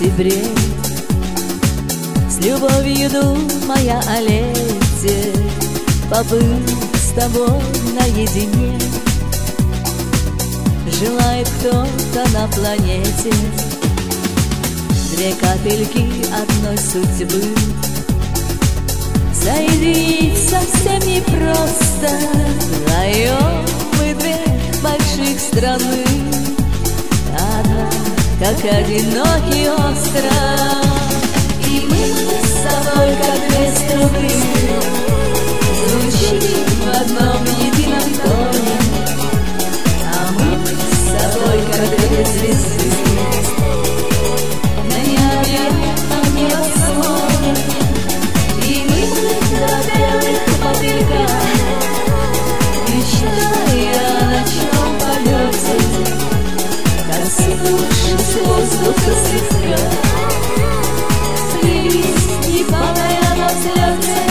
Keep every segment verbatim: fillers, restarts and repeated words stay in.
сентябре. С любовью, думая о лете, побыть с тобой наедине. Желает кто-то на планете две капельки одной судьбы. Соединить совсем непросто, вдвоем мы две больших страны. Одна, как одинокий остров, и мы с тобой, как две струны, звучим в одном едином тоне. А мы с тобой, как две звезды, на необъятном небосводе. И мы два белых мотылька, мечтая о ночном полете, коснувшись воздуха слегка, слились, не падая на взлете.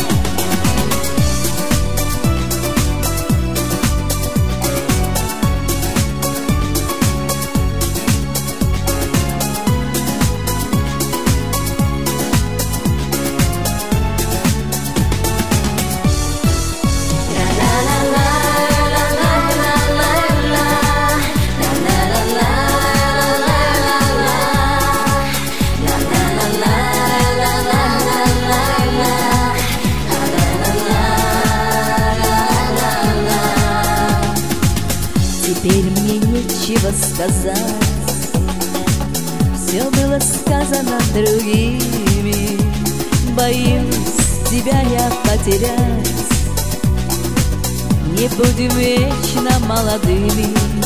Теперь мне нечего сказать, все было сказано другими. Боюсь тебя я потерять, не будем вечно молодыми.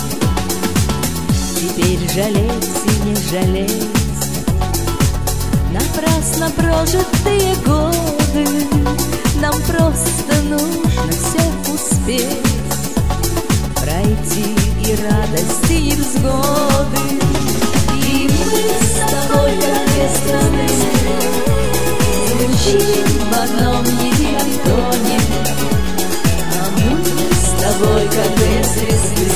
Теперь жалеть и не жалеть напрасно прожитые годы. Нам просто нужно все успеть пройти, и радости, и взгоды. И мы с тобой, как две страны, звучим в одном едином тоне. А мы с тобой, как две звезды,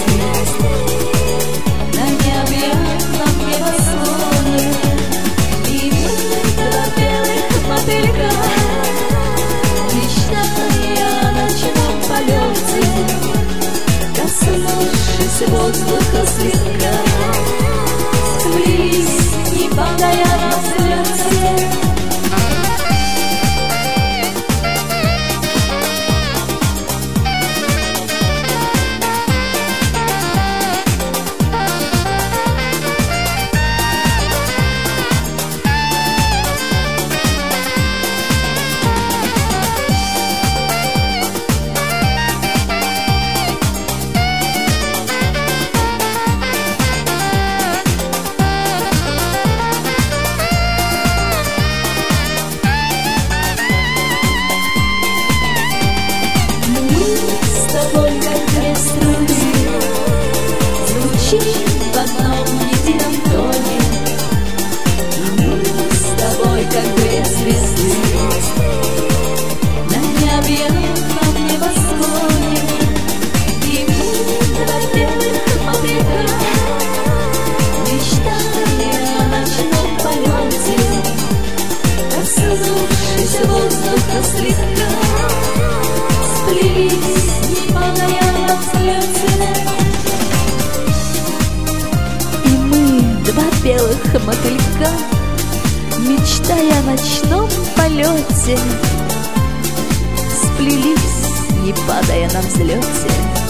на необъятном небосводе. И мы два белых мотылька, мечтая о ночном полете, коснувшись воздуха слегка, сплелись, не падая на взлете. В одном едином тоне. И мы с тобой, как две звезды, на необъятном небосводе. И мы два белых мотылька, мечтая о ночном полете, коснувшись воздуха слегка, сплелись, не падая на взлете. Два белых мотылька, мечтая о ночном полете, сплелись, не падая на взлете.